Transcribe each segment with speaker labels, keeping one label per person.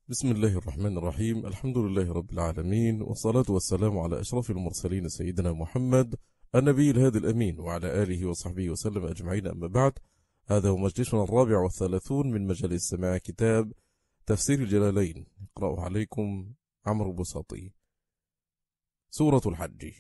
Speaker 1: بسم الله الرحمن الرحيم. الحمد لله رب العالمين، والصلاة والسلام على أشرف المرسلين سيدنا محمد النبي الهادي الأمين وعلى آله وصحبه وسلم أجمعين. أما بعد، هذا هو مجلسنا 34 من مجالس سماع كتاب تفسير الجلالين، يقرأه عليكم عمرو بساطي. سورة الحج.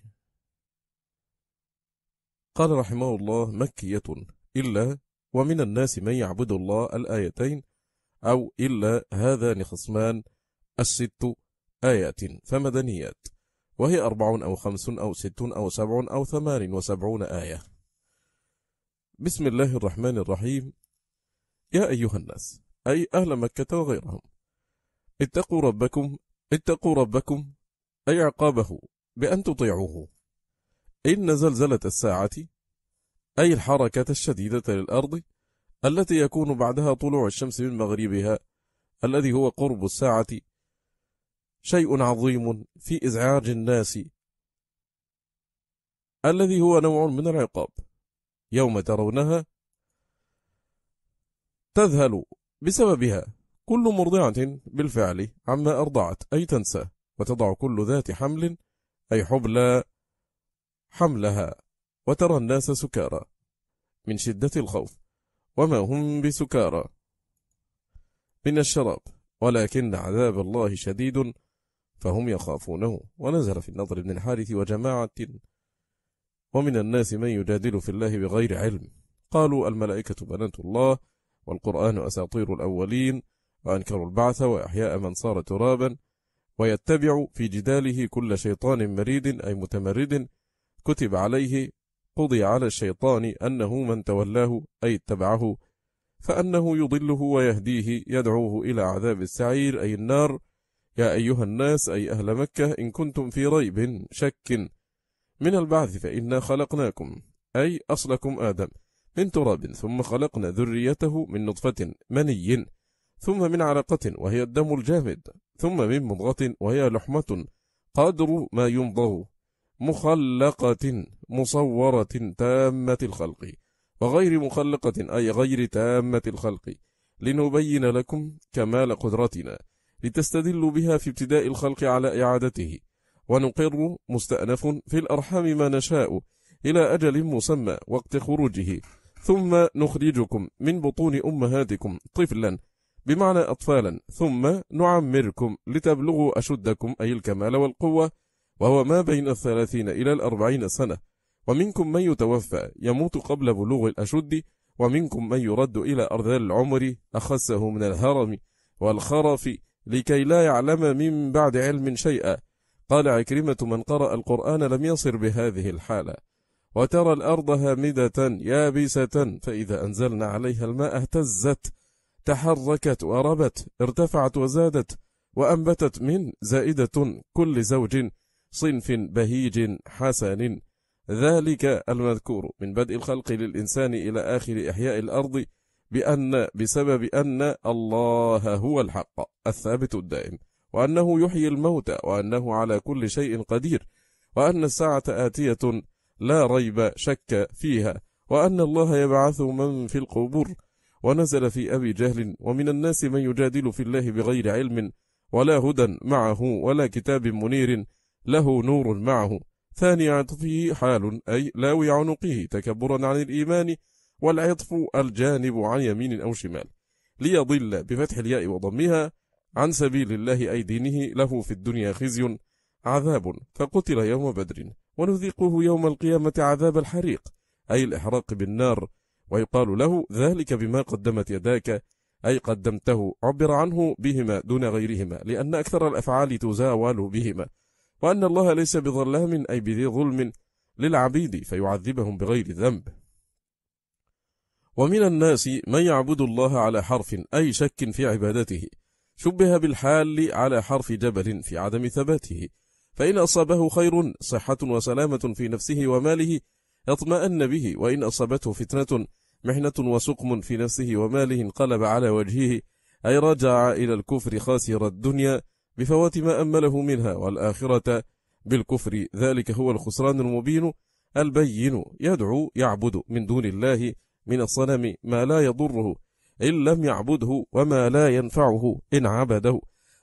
Speaker 1: قال رحمه الله: مكية إلا ومن الناس من يعبد الله، الآيتين، أو إلا هذان خصمان، الست آيات، فمدنيات، وهي 4 أو 5 أو 6 أو 7 أو 78 آية. بسم الله الرحمن الرحيم. يا أيها الناس، أي أهل مكة وغيرهم، اتقوا ربكم أي عقابه بأن تطيعوه. إن زلزلة الساعة، أي الحركة الشديدة للأرض التي يكون بعدها طلوع الشمس من مغربها، الذي هو قرب الساعة، شيء عظيم في إزعاج الناس، الذي هو نوع من العقاب. يوم ترونها تذهل بسببها كل مرضعة بالفعل عما أرضعت، أي تنسى، وتضع كل ذات حمل، أي حبلى، حملها، وترى الناس سكارى من شدة الخوف، وما هم بسكارى من الشراب، ولكن عذاب الله شديد فهم يخافونه. ونزل في النضر بن الحارث وجماعة: ومن الناس من يجادل في الله بغير علم، قالوا الملائكة بنات الله، والقرآن أساطير الأولين، وأنكروا البعث وإحياء من صار ترابا، ويتبع في جداله كل شيطان مريد، أي متمرد، كتب عليه، قضي على الشيطان أنه من تولاه، أي اتبعه، فأنه يضله ويهديه، يدعوه إلى عذاب السعير، أي النار. يا أيها الناس، أي أهل مكة، إن كنتم في ريب شك من البعث فإنا خلقناكم، أي أصلكم آدم، من تراب، ثم خلقنا ذريته من نطفة مني، ثم من علقة وهي الدم الجامد، ثم من مضغة وهي لحمة قدر ما يمضغ، مخلقة مصورة تامة الخلق، وغير مخلقة أي غير تامة الخلق، لنبين لكم كمال قدرتنا، لتستدلوا بها في ابتداء الخلق على إعادته، ونقر مستأنف في الأرحام ما نشاء إلى أجل مسمى وقت خروجه، ثم نخرجكم من بطون أمهاتكم طفلا، بمعنى أطفالا، ثم نعمركم لتبلغوا أشدكم، أي الكمال والقوة، وهو ما بين 30 إلى 40 سنة. ومنكم من يتوفى يموت قبل بلوغ الأشد، ومنكم من يرد إلى أرذل العمر، أخسه من الهرم والخرف، لكي لا يعلم من بعد علم شيئا. قال عكرمة: من قرأ القرآن لم يصر بهذه الحالة. وترى الأرض هامدة يابسة، فإذا أنزلنا عليها الماء اهتزت، تحركت وربت، ارتفعت وزادت، وأنبتت من زائدة كل زوج صنف بهيج حسن. ذلك المذكور من بدء الخلق للإنسان إلى آخر إحياء الأرض، بسبب أن الله هو الحق الثابت الدائم، وأنه يحيي الموتى، وأنه على كل شيء قدير، وأن الساعة آتية لا ريب شك فيها، وأن الله يبعث من في القبور. ونزل في أبي جهل: ومن الناس من يجادل في الله بغير علم ولا هدى معه ولا كتاب منير له نور معه. ثاني عطفه حال، أي لاوي عنقه تكبرا عن الإيمان، والعطف الجانب عن يمين أو شمال، ليضل بفتح الياء وضمها عن سبيل الله، أي دينه، له في الدنيا خزي عذاب، فقتل يوم بدر، ونذيقه يوم القيامة عذاب الحريق، أي الإحراق بالنار. ويقال له ذلك بما قدمت يداك، أي قدمته، عبر عنه بهما دون غيرهما، لأن أكثر الأفعال تزاول بهما، وأن الله ليس بظلام، أي بذي ظلم للعبيد فيعذبهم بغير ذنب. ومن الناس من يعبد الله على حرف، أي شك في عبادته، شبه بالحال على حرف جبل في عدم ثباته، فإن أصابه خير صحة وسلامة في نفسه وماله اطمأن به، وإن أصابته فتنة محنة وسقم في نفسه وماله انقلب على وجهه، أي رجع إلى الكفر خاسر الدنيا بفوات ما أمله منها، والآخرة بالكفر. ذلك هو الخسران المبين البين. يدعو يعبد من دون الله من الصنم ما لا يضره إن لم يعبده، وما لا ينفعه إن عبده،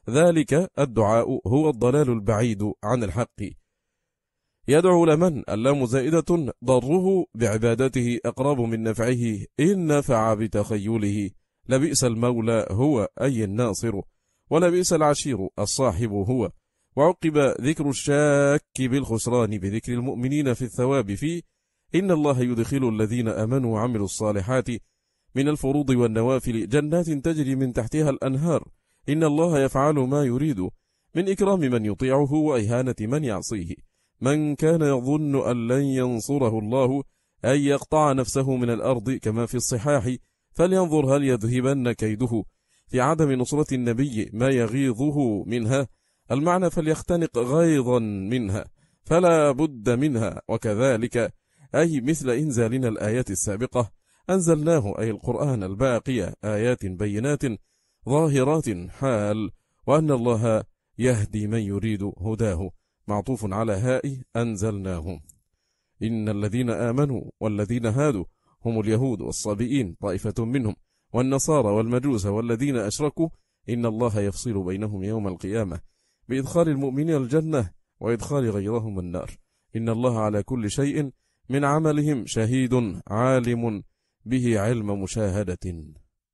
Speaker 1: ذلك الدعاء هو الضلال البعيد عن الحق. يدعو لمن اللام زائدة ضره بعبادته أقرب من نفعه إن نفع بتخيله. لبئس المولى هو أي الناصر، ولبئس العشير الصاحب هو. وعقب ذكر الشاك بالخسران بذكر المؤمنين في الثواب فيه. إن الله يدخل الذين آمنوا وعملوا الصالحات من الفروض والنوافل جنات تجري من تحتها الأنهار. إن الله يفعل ما يريد من إكرام من يطيعه وإهانة من يعصيه. من كان يظن أن لن ينصره الله أن يقطع نفسه من الأرض كما في الصحاح فلينظر هل يذهبن كيده في عدم نصرة النبي ما يغيظه منها. المعنى فليختنق غيظا منها فلا بد منها. وكذلك أي مثل إنزالنا الآيات السابقة أنزلناه أي القرآن الباقية آيات بينات ظاهرات حال وأن الله يهدي من يريد هداه. معطوف على هاء أنزلناه. إن الذين آمنوا والذين هادوا هم اليهود والصابئين طائفة منهم، والنصارى والمجوس والذين أشركوا إن الله يفصل بينهم يوم القيامة بإدخال المؤمنين الجنة وإدخال غيرهم النار. إن الله على كل شيء من عملهم شهيد عالم به علم مشاهدة.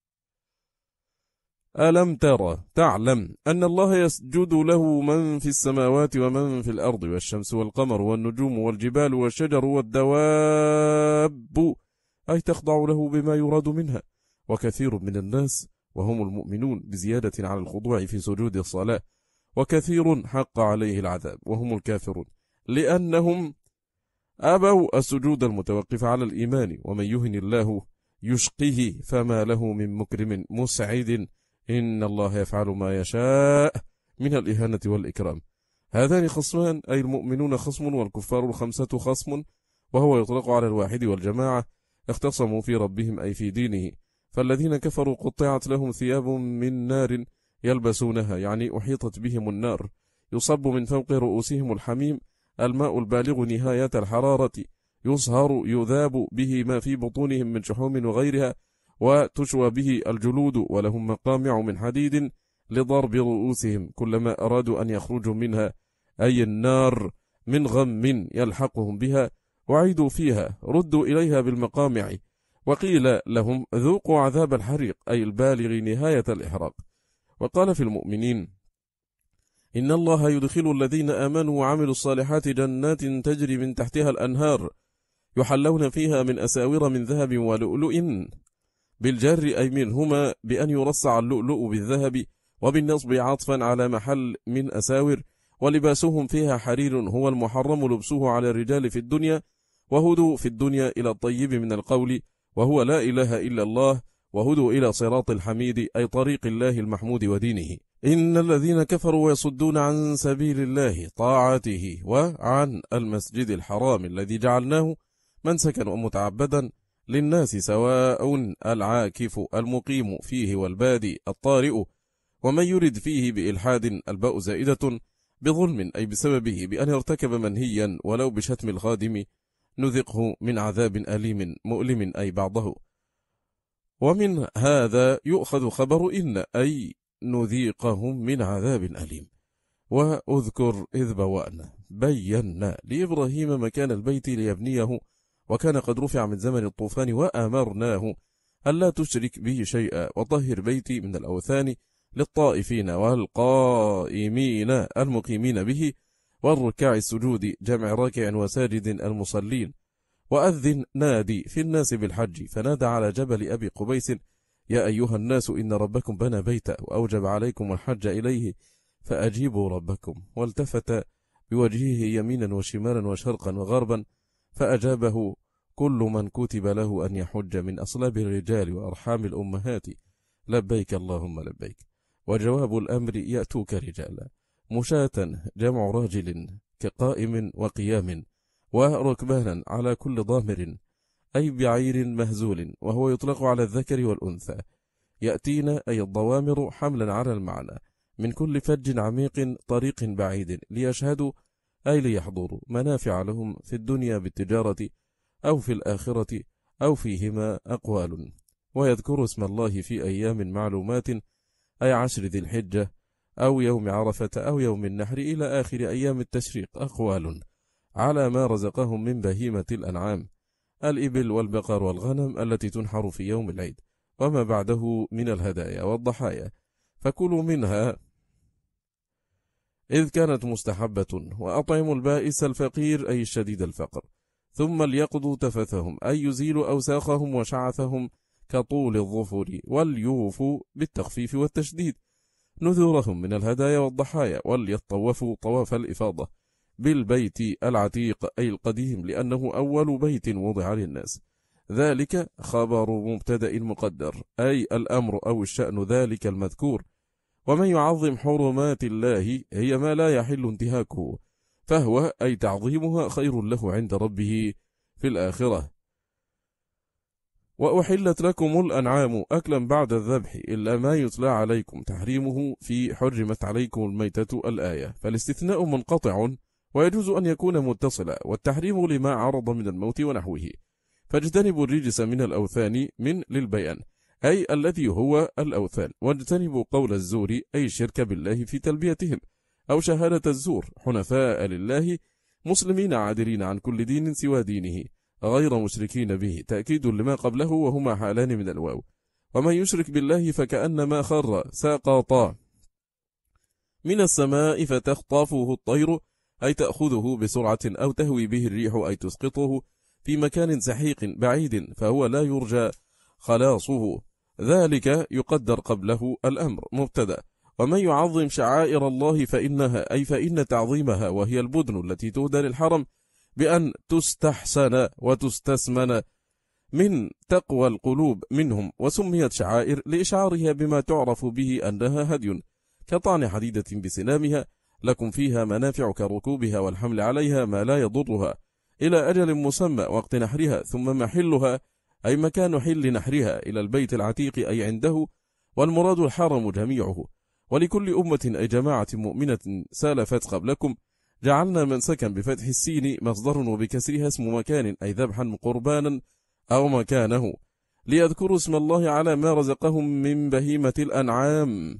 Speaker 1: ألم ترى تعلم أن الله يسجد له من في السماوات ومن في الأرض والشمس والقمر والنجوم والجبال والشجر والدواب أي تخضع له بما يراد منها. وكثير من الناس وهم المؤمنون بزيادة على الخضوع في سجود الصلاة، وكثير حق عليه العذاب وهم الكافرون لأنهم أبوا السجود المتوقف على الإيمان. ومن يهن الله يشقه فما له من مكرم مسعد إن الله يفعل ما يشاء من الإهانة والإكرام. هذان خصمان أي المؤمنون خصم والكفار الخمسة خصم، وهو يطلق على الواحد والجماعة اختصموا في ربهم أي في دينه. فالذين كفروا قطعت لهم ثياب من نار يلبسونها يعني أحيطت بهم النار يصب من فوق رؤوسهم الحميم الماء البالغ نهاية الحرارة يصهر يذاب به ما في بطونهم من شحوم وغيرها وتشوى به الجلود ولهم مقامع من حديد لضرب رؤوسهم كلما أرادوا أن يخرجوا منها أي النار من غم يلحقهم بها وعيدوا فيها ردوا إليها بالمقامع. وقيل لهم ذوقوا عذاب الحريق أي البالغ نهاية الإحراق. وقال في المؤمنين إن الله يدخل الذين آمنوا وعملوا الصالحات جنات تجري من تحتها الأنهار يحلون فيها من أساور من ذهب ولؤلؤ بالجر أي منهما بأن يرصع اللؤلؤ بالذهب وبالنصب عطفا على محل من أساور. ولباسهم فيها حرير هو المحرم لبسه على الرجال في الدنيا وهدوا في الدنيا إلى الطيب من القول وهو لا إله إلا الله وهدوا إلى صراط الحميد أي طريق الله المحمود ودينه. إن الذين كفروا ويصدون عن سبيل الله طاعته وعن المسجد الحرام الذي جعلناه منسكا ومتعبدا للناس سواء العاكف المقيم فيه والبادي الطارئ. ومن يرد فيه بإلحاد الباء زائدة بظلم أي بسببه بأن ارتكب منهيا ولو بشتم الخادم نذقه من عذاب أليم مؤلم أي بعضه. ومن هذا يؤخذ خبر إن أي نذيقهم من عذاب أليم. وأذكر إذ بوأنا بينا لإبراهيم مكان البيت ليبنيه وكان قد رفع من زمن الطوفان وأمرناه ألا تشرك به شيئا وطهر بيتي من الأوثان للطائفين والقائمين المقيمين به والركع السجود جمع راكع وساجد المصلين. وأذن نادي في الناس بالحج فنادى على جبل أبي قبيس يا أيها الناس إن ربكم بنى بيتا وأوجب عليكم الحج إليه فأجيبوا ربكم. والتفت بوجهه يمينا وشمالا وشرقا وغربا فأجابه كل من كتب له أن يحج من أصلاب الرجال وأرحام الأمهات لبيك اللهم لبيك. وجواب الأمر يأتوك رجالا مشاة جمع راجل كقائم وقيام وركبانا على كل ضامر أي بعير مهزول وهو يطلق على الذكر والأنثى. يأتينا أي الضوامر حملا على المعنى من كل فج عميق طريق بعيد ليشهدوا أي ليحضروا منافع لهم في الدنيا بالتجارة أو في الآخرة أو فيهما أقوال. ويذكر اسم الله في أيام معلومات أي 10 ذي الحجة أو يوم عرفة أو يوم النحر إلى آخر أيام التشريق أقوال على ما رزقهم من بهيمة الأنعام، الإبل والبقر والغنم التي تنحر في يوم العيد، وما بعده من الهدايا والضحايا، فكلوا منها إذ كانت مستحبة، وأطعموا البائس الفقير أي الشديد الفقر، ثم ليقضوا تفثهم أي يزيلوا أوساخهم وشعثهم كطول الظفر، وليوفوا بالتخفيف والتشديد نذورهم من الهدايا والضحايا، وليطوفوا طواف الإفاضة بالبيت العتيق أي القديم، لأنه أول بيت وضع للناس. ذلك خبر مبتدأ مقدر، أي الأمر أو الشأن ذلك المذكور. ومن يعظم حرمات الله هي ما لا يحل انتهاكه، فهو أي تعظيمها خير له عند ربه في الآخرة. وأحلت لكم الأنعام أكلا بعد الذبح إلا ما يتلى عليكم تحريمه في حرمت عليكم الميتة الآية، فالاستثناء منقطع ويجوز أن يكون متصلا، والتحريم لما عرض من الموت ونحوه. فاجتنبوا الرجس من الأوثان من للبيان أي الذي هو الأوثان، واجتنبوا قول الزور أي الشرك بالله في تلبيتهم، أو شهادة الزور، حنفاء لله مسلمين عادلين عن كل دين سوى دينه غير مشركين به، تأكيد لما قبله وهما حالان من الواو. ومن يشرك بالله فكأنما خر ساقطا من السماء فتخطفه الطير أي تأخذه بسرعة، أو تهوي به الريح أي تسقطه في مكان سحيق بعيد، فهو لا يرجى خلاصه، ذلك يقدر قبله الأمر مبتدأ. ومن يعظم شعائر الله فإنها أي فإن تعظيمها، وهي البدن التي تهدى للحرم بأن تستحسن وتستسمن من تقوى القلوب منهم، وسميت شعائر لإشعارها بما تعرف به أنها هدي، كطعن حديدة بسنامها، لكم فيها منافع كركوبها والحمل عليها ما لا يضرها إلى أجل مسمى وقت نحرها، ثم محلها أي مكان حل نحرها إلى البيت العتيق أي عنده، والمراد الحرم جميعه. ولكل أمة أي جماعة مؤمنة سالفت قبلكم جعلنا منسكا بفتح السين مصدر وبكسرها اسم مكان أي ذبحا قربانا أو مكانه، ليذكروا اسم الله على ما رزقهم من بهيمة الأنعام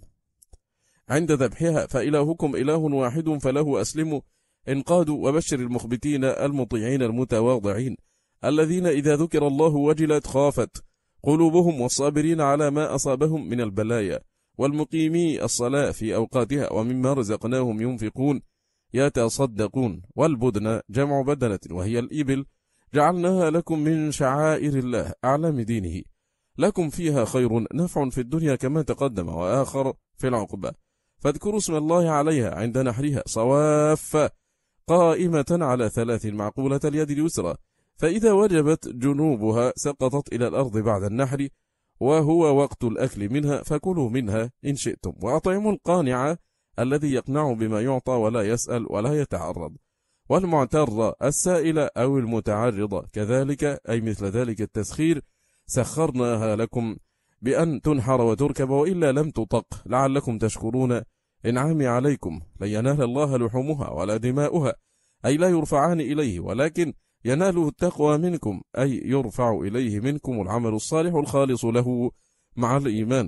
Speaker 1: عند ذبحها، فإلهكم إله واحد فله أسلموا انقادوا. وبشر المخبتين المطيعين المتواضعين الذين إذا ذكر الله وجلت خافت قلوبهم، والصابرين على ما أصابهم من البلايا، والمقيمي الصلاة في أوقاتها، ومما رزقناهم ينفقون يتصدقون. والبدن جمع بدنة وهي الإبل جعلناها لكم من شعائر الله أعلام دينه، لكم فيها خير نفع في الدنيا كما تقدم، وآخر في العقبة، فاذكروا اسم الله عليها عند نحرها صواف قائمة على 3 معقولة اليد اليسرى، فإذا وجبت جنوبها سقطت إلى الأرض بعد النحر، وهو وقت الأكل منها، فكلوا منها إن شئتم. وأطعموا القانع الذي يقنع بما يعطى ولا يسأل ولا يتعرض، والمعتر السائل أو المتعرض كذلك، أي مثل ذلك التسخير سخرناها لكم بأن تنحر وتركب، وإلا لم تطق لعلكم تشكرون إنعامي عليكم. لن ينال الله لحومها ولا دماؤها أي لا يرفعان إليه، ولكن يناله التقوى منكم أي يرفع إليه منكم العمل الصالح الخالص له مع الإيمان.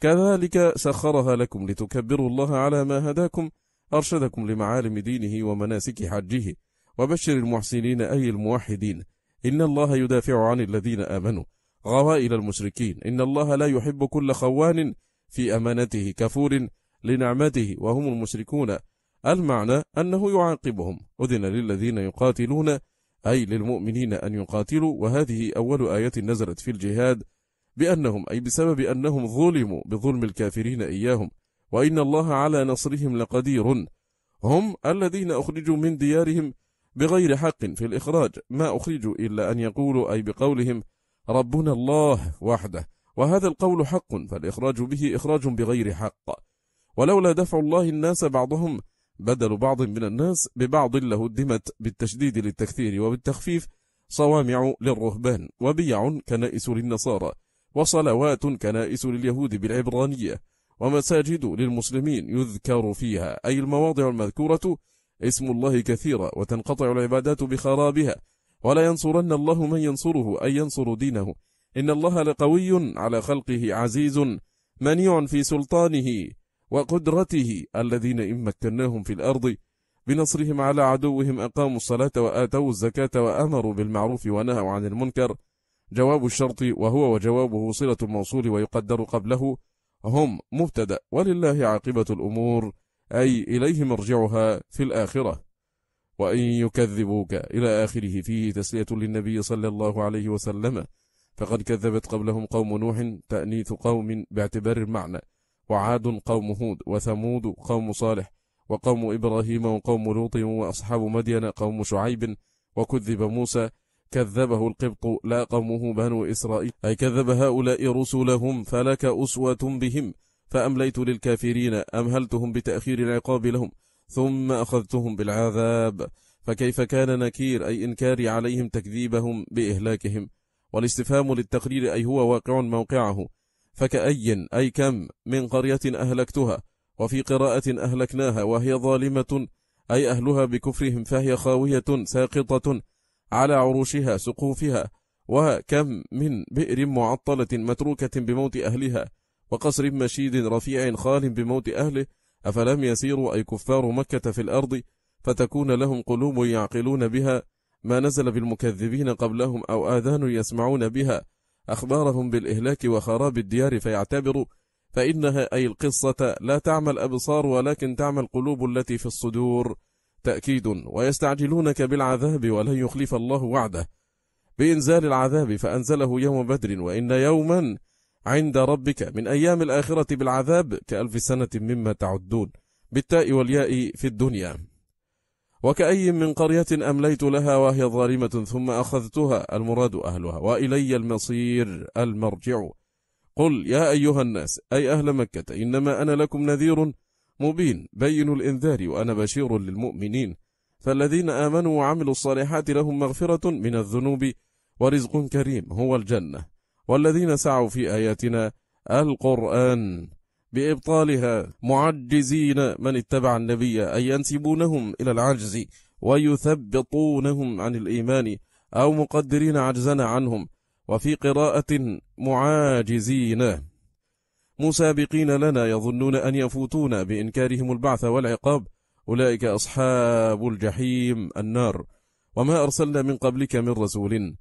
Speaker 1: كذلك سخرها لكم لتكبروا الله على ما هداكم، أرشدكم لمعالم دينه ومناسك حجه. وبشر المحسنين أي الموحدين إن الله يدافع عن الذين آمنوا غوائل المشركين، إن الله لا يحب كل خوان في أمانته كفور لنعمته وهم المشركون. المعنى أنه يعاقبهم. أذن للذين يقاتلون أي للمؤمنين أن يقاتلوا، وهذه أول آية نزلت في الجهاد بأنهم أي بسبب أنهم ظلموا بظلم الكافرين إياهم، وإن الله على نصرهم لقدير. هم الذين أخرجوا من ديارهم بغير حق في الإخراج، ما أخرجوا إلا أن يقولوا أي بقولهم ربنا الله وحده، وهذا القول حق، فالإخراج به إخراج بغير حق. ولولا دفع الله الناس بعضهم بدل بعض من الناس ببعض لهدمت بالتشديد للتكثير وبالتخفيف صوامع للرهبان، وبيع كنائس للنصارى، وصلوات كنائس لليهود بالعبرانية، ومساجد للمسلمين يذكر فيها أي المواضع المذكورة اسم الله كثيرا، وتنقطع العبادات بخرابها. ولا ينصرن الله من ينصره أي ينصر دينه، إن الله لقوي على خلقه عزيز منيع في سلطانه، وقدرته الذين إن مكناهم في الأرض بنصرهم على عدوهم أقاموا الصلاة وآتوا الزكاة وأمروا بالمعروف ونهوا عن المنكر. جواب الشرط وهو وجوابه صلة الموصول ويقدر قبله هم مبتدأ، ولله عاقبة الأمور أي إليه مرجعها في الآخرة. وإن يكذبوك إلى آخره فيه تسلية للنبي صلى الله عليه وسلم، فقد كذبت قبلهم قوم نوح تأنيث قوم باعتبار المعنى، وعاد قوم هود، وثمود قوم صالح، وقوم إبراهيم، وقوم لوط، وأصحاب مدين قوم شعيب. وكذب موسى كذبه القبط لا قومه بنو إسرائيل، أي كذب هؤلاء رسلهم فلك أسوة بهم. فأمليت للكافرين أمهلتهم بتأخير العقاب لهم ثم أخذتهم بالعذاب، فكيف كان نكير أي إنكاري عليهم تكذيبهم بإهلاكهم. والاستفهام للتقرير أي هو واقع موقعه، فكأي أي كم من قرية أهلكتها، وفي قراءة أهلكناها وهي ظالمة أي أهلها بكفرهم فهي خاوية ساقطة على عروشها سقوفها. وكم من بئر معطلة متروكة بموت أهلها، وقصر مشيد رفيع خال بموت أهله. أفلم يسيروا أي كفار مكة في الأرض فتكون لهم قلوب يعقلون بها ما نزل بالمكذبين قبلهم، أو آذان يسمعون بها أخبارهم بالإهلاك وخراب الديار فيعتبروا، فإنها أي القصة لا تعمى الأبصار ولكن تعمى القلوب التي في الصدور. تأكيد. ويستعجلونك بالعذاب ولن يخلف الله وعده بإنزال العذاب فأنزله يوم بدر، وإن يوما عند ربك من أيام الآخرة بالعذاب كألف سنة مما تعدون، بالتاء والياء في الدنيا. وكأي من قرية أمليت لها وهي ظالمة ثم أخذتها، المراد أهلها، وإلي المصير المرجع. قل يا أيها الناس أي أهل مكة إنما أنا لكم نذير مبين بين الإنذار وأنا بشير للمؤمنين. فالذين آمنوا وعملوا الصالحات لهم مغفرة من الذنوب ورزق كريم هو الجنة، والذين سعوا في آياتنا القرآن بإبطالها معجزين من اتبع النبي أي ينسبونهم إلى العجز ويثبطونهم عن الإيمان أو مقدرين عجزنا عنهم. وفي قراءة معاجزين مسابقين لنا يظنون أن يفوتون بإنكارهم البعث والعقاب، أولئك أصحاب الجحيم النار. وما أرسلنا من قبلك من رسول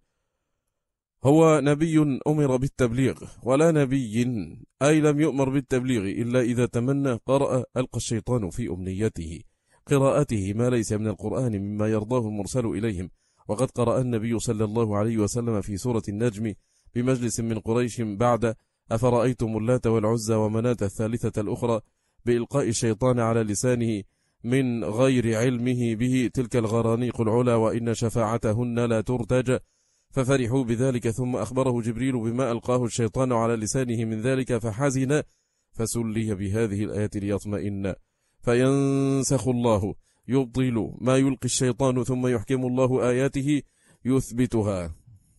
Speaker 1: هو نبي أمر بالتبليغ، ولا نبي أي لم يؤمر بالتبليغ إلا إذا تمنى قرأ ألقى الشيطان في أمنيته قراءته ما ليس من القرآن مما يرضاه المرسل إليهم. وقد قرأ النبي صلى الله عليه وسلم في سورة النجم بمجلس من قريش بعد أفرأيتم اللات والعزى ومناة الثالثة الأخرى بإلقاء الشيطان على لسانه من غير علمه به تلك الغرانيق العلا وإن شفاعتهن لا ترتجى، ففرحوا بذلك. ثم أخبره جبريل بما ألقاه الشيطان على لسانه من ذلك فحزن، فسلي بهذه الآية ليطمئن، فينسخ الله يبطل ما يلقي الشيطان ثم يحكم الله آياته يثبتها.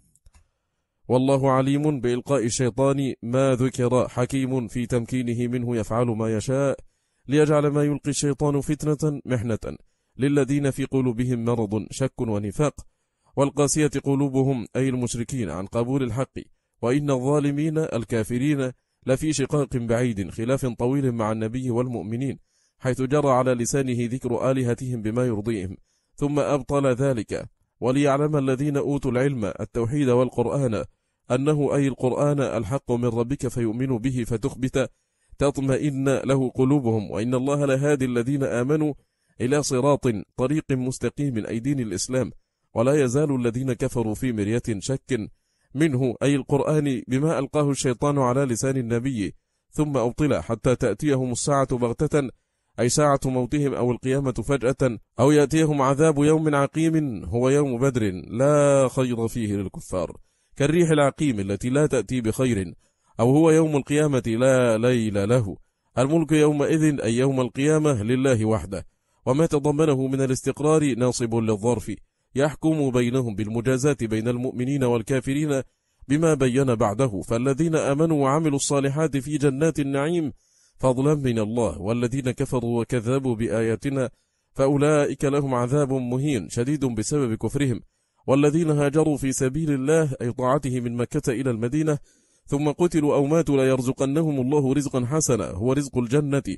Speaker 1: والله عليم بإلقاء الشيطان ما ذكر حكيم في تمكينه منه يفعل ما يشاء ليجعل ما يلقي الشيطان فتنة محنة للذين في قلوبهم مرض شك ونفاق، والقاسية قلوبهم أي المشركين عن قبول الحق، وإن الظالمين الكافرين لفي شقاق بعيد خلاف طويل مع النبي والمؤمنين، حيث جرى على لسانه ذكر آلهتهم بما يرضيهم ثم أبطل ذلك. وليعلم الذين أوتوا العلم التوحيد والقرآن أنه أي القرآن الحق من ربك فيؤمنوا به فتخبت تطمئن له قلوبهم، وإن الله لهادي الذين آمنوا إلى صراط طريق مستقيم أي دين الإسلام. ولا يزال الذين كفروا في مرية شك منه أي القرآن بما ألقاه الشيطان على لسان النبي ثم أبطل حتى تأتيهم الساعة بغتة أي ساعة موتهم أو القيامة فجأة أو يأتيهم عذاب يوم عقيم هو يوم بدر لا خير فيه للكفار، كالريح العقيم التي لا تأتي بخير، أو هو يوم القيامة لا ليل له. الملك يومئذ أي يوم القيامة لله وحده، وما تضمنه من الاستقرار ناصب للظرف يحكم بينهم بالمجازات بين المؤمنين والكافرين بما بين بعده. فالذين آمنوا وعملوا الصالحات في جنات النعيم فضلا من الله، والذين كفروا وكذبوا بآياتنا فأولئك لهم عذاب مهين شديد بسبب كفرهم. والذين هاجروا في سبيل الله أي طاعته من مكة إلى المدينة ثم قتلوا أو ماتوا ليرزقنهم الله رزقا حسنا هو رزق الجنة،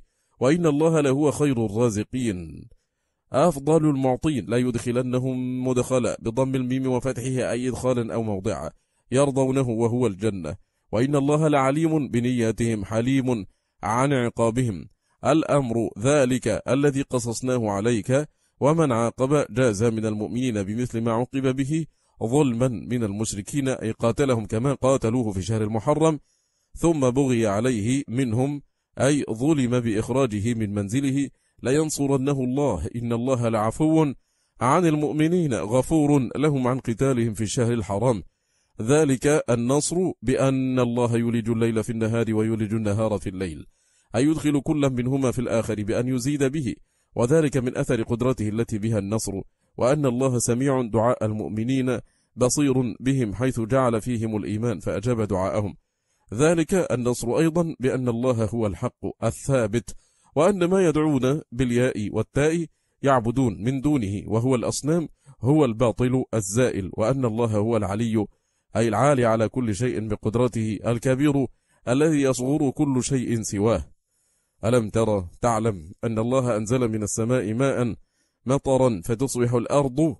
Speaker 1: وإن الله لهو خير الرازقين أفضل المعطين، لا يدخلنهم مدخلا بضم الميم وفتحه أي إدخالا أو موضعا يرضونه وهو الجنة. وإن الله لعليم بنياتهم حليم عن عقابهم. الأمر ذلك الذي قصصناه عليك، ومن عاقب جاز من المؤمنين بمثل ما عوقب به ظلما من المشركين، أي قاتلهم كما قاتلوه في شهر المحرم ثم بغي عليه منهم، أي ظلم بإخراجه من منزله، لينصرنه الله إن الله لعفو عن المؤمنين غفور لهم عن قتالهم في الشهر الحرام. ذلك النصر بأن الله يولج الليل في النهار ويولج النهار في الليل، أي يدخل كل منهما في الآخر بأن يزيد به، وذلك من أثر قدرته التي بها النصر. وأن الله سميع دعاء المؤمنين بصير بهم حيث جعل فيهم الإيمان فأجاب دعاءهم. ذلك النصر أيضا بأن الله هو الحق الثابت، وأن ما يدعون بالياء والتاء يعبدون من دونه وهو الأصنام هو الباطل الزائل، وأن الله هو العلي أي العالي على كل شيء بقدرته، الكبير الذي يصغر كل شيء سواه. ألم ترى تعلم أن الله أنزل من السماء ماء مطرا فتصبح الأرض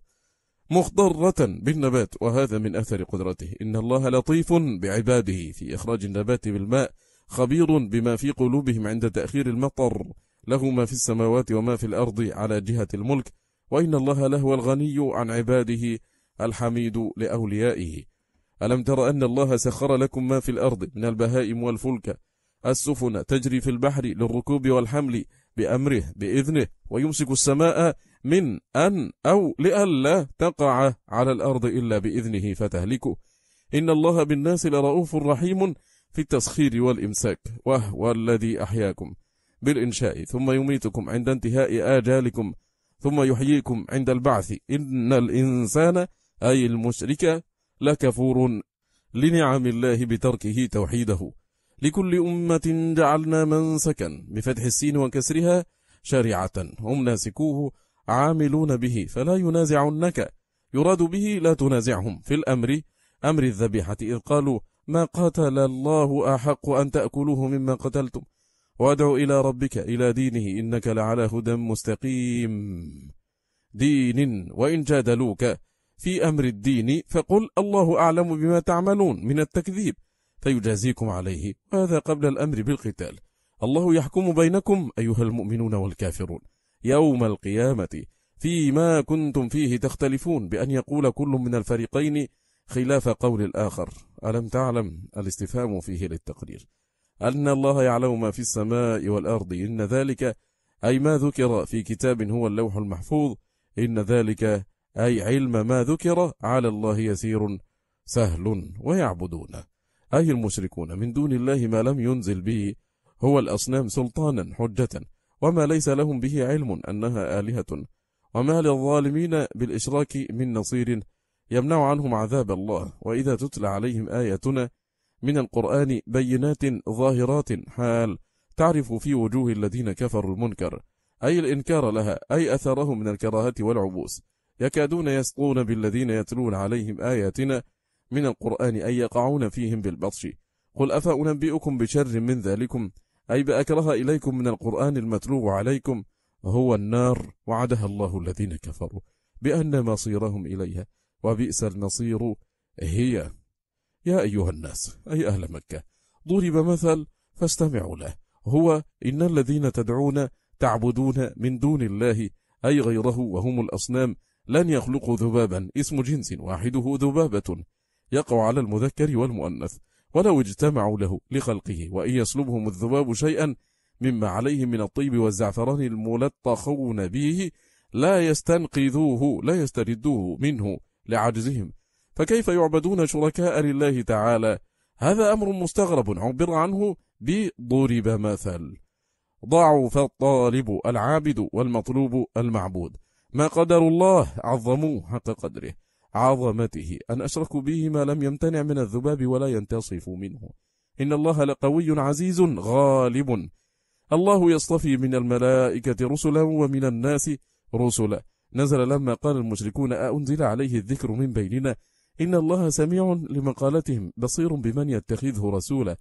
Speaker 1: مخضرة بالنبات، وهذا من أثر قدرته. إن الله لطيف بعباده في إخراج النبات بالماء، خبير بما في قلوبهم عند تأخير المطر، له ما في السماوات وما في الأرض على جهة الملك. وإن الله لهو الغني عن عباده الحميد لأوليائه. ألم تر أن الله سخر لكم ما في الأرض من البهائم والفلك السفن تجري في البحر للركوب والحمل بأمره بإذنه، ويمسك السماء من أن أو لئلا تقع على الأرض إلا بإذنه فتهلكه. إن الله بالناس لرؤوف رحيم في التسخير والإمساك، وهو الذي أحياكم بالإنشاء ثم يميتكم عند انتهاء آجالكم ثم يحييكم عند البعث. إن الإنسان أي المشرك لكفور لنعم الله بتركه توحيده. لكل أمة جعلنا منسكا بفتح السين وكسرها شريعة هم ناسكوه عاملون به فلا ينازعنك، يراد به لا تنازعهم في الأمر أمر الذبيحة، إذ قالوا ما قاتل الله أحق أن تأكلوه مما قتلتم، وادعوا إلى ربك إلى دينه إنك لعلى هدى مستقيم دين. وإن جادلوك في أمر الدين فقل الله أعلم بما تعملون من التكذيب فيجازيكم عليه، وهذا قبل الأمر بالقتال. الله يحكم بينكم أيها المؤمنون والكافرون يوم القيامة فيما كنتم فيه تختلفون، بأن يقول كل من الفريقين خلاف قول الآخر. ألم تعلم الاستفهام فيه للتقرير أن الله يعلم ما في السماء والأرض، إن ذلك أي ما ذكر في كتاب هو اللوح المحفوظ، إن ذلك أي علم ما ذكر على الله يسير سهل. ويعبدون أي المشركون من دون الله ما لم ينزل به هو الأصنام سلطانا حجة، وما ليس لهم به علم أنها آلهة، وما للظالمين بالإشراك من نصير يمنع عنهم عذاب الله. وإذا تتلى عليهم آياتنا من القرآن بينات ظاهرات حال تعرف في وجوه الذين كفروا المنكر، أي الإنكار لها، أي أثره من الكراهة والعبوس، يكادون يسقون بالذين يتلون عليهم آياتنا من القرآن أي يقعون فيهم بالبطش. قل أفأنبئكم بشر من ذلكم، أي بأكره إليكم من القرآن المتلو عليكم هو النار، وعدها الله الذين كفروا بأن مصيرهم إليها وبئس المصير هي. يا أيها الناس أي أهل مكة ضرب مثل فاستمعوا له، هو إن الذين تدعون تعبدون من دون الله أي غيره وهم الأصنام لن يخلقوا ذبابا، اسم جنس واحده ذبابة يقع على المذكر والمؤنث، ولو اجتمعوا له لخلقه، وإن يسلبهم الذباب شيئا مما عليهم من الطيب والزعفران الملطخون به لا يستنقذوه لا يستردوه منه لعجزهم، فكيف يعبدون شركاء لله تعالى؟ هذا أمر مستغرب عبر عنه بضرب مثل. ضعف الطالب العابد والمطلوب المعبود، ما قدر الله عظموه حق قدره عظمته، أن أشركوا به ما لم يمتنع من الذباب ولا ينتصف منه. إن الله لقوي عزيز غالب. الله يصطفي من الملائكة رسلا ومن الناس رسلا. نزل لما قال المشركون أأنزل عليه الذكر من بيننا، إن الله سميع لمقالتهم بصير بمن يتخذه رسولا.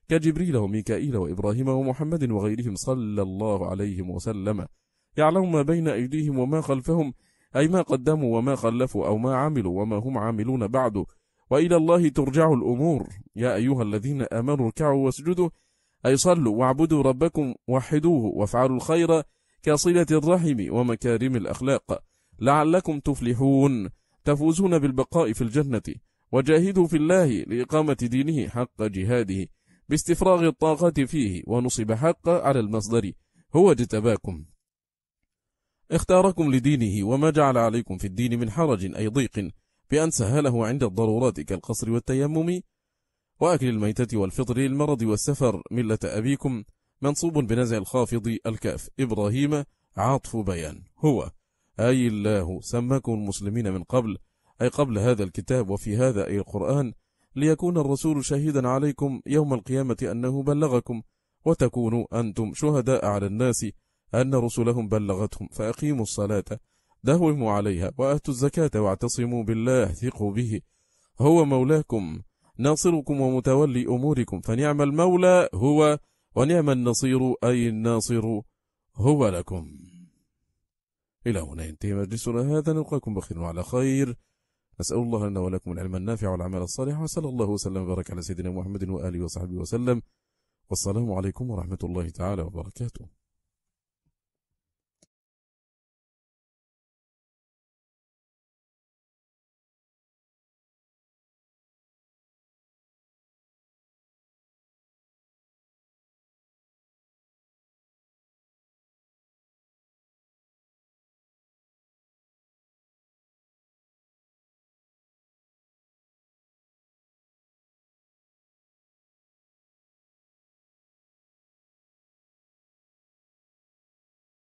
Speaker 1: كجبريل وميكائيل وإبراهيم ومحمد وغيرهم صلى الله عليهم وسلم، يعلم ما بين أيديهم وما خلفهم، أي ما قدموا وما خلفوا أو ما عملوا وما هم عاملون بعد، وإلى الله ترجع الأمور. يا أيها الذين آمنوا اركعوا واسجدوا، أي صلوا واعبدوا ربكم وحدوه وافعلوا الخير كصلة الرحم ومكارم الأخلاق لعلكم تفلحون، تفوزون بالبقاء في الجنة. وجاهدوا في الله لإقامة دينه حق جهاده باستفراغ الطاقة فيه، ونصب حق على المصدر، هو اجتباكم اختاركم لدينه، وما جعل عليكم في الدين من حرج أي ضيق، بأن سهله عند الضرورات كالقصر والتيمم وأكل الميتة والفطر للمرض والسفر، ملة أبيكم منصوب بنزع الخافض الكاف، إبراهيم عاطف بيان، هو أي الله سماكم المسلمين من قبل، أي قبل هذا الكتاب، وفي هذا أي القرآن، ليكون الرسول شهيدا عليكم يوم القيامة أنه بلغكم، وتكونوا أنتم شهداء على الناس أن رسلهم بلغتهم. فأقيموا الصلاة داوموا عليها، وآتوا الزكاة واعتصموا بالله ثقوا به، هو مولاكم ناصركم ومتولي أموركم، فنعم المولى هو ونعم النصير أي الناصر هو لكم. إلى هنا ينتهي مجلسنا هذا، نلقاكم بخير وعلى خير، نسأل الله لنا ولكم العلم النافع والعمل الصالح، وصلى الله وسلم وبارك على سيدنا محمد وآله وصحبه وسلم، والسلام عليكم ورحمة الله تعالى وبركاته.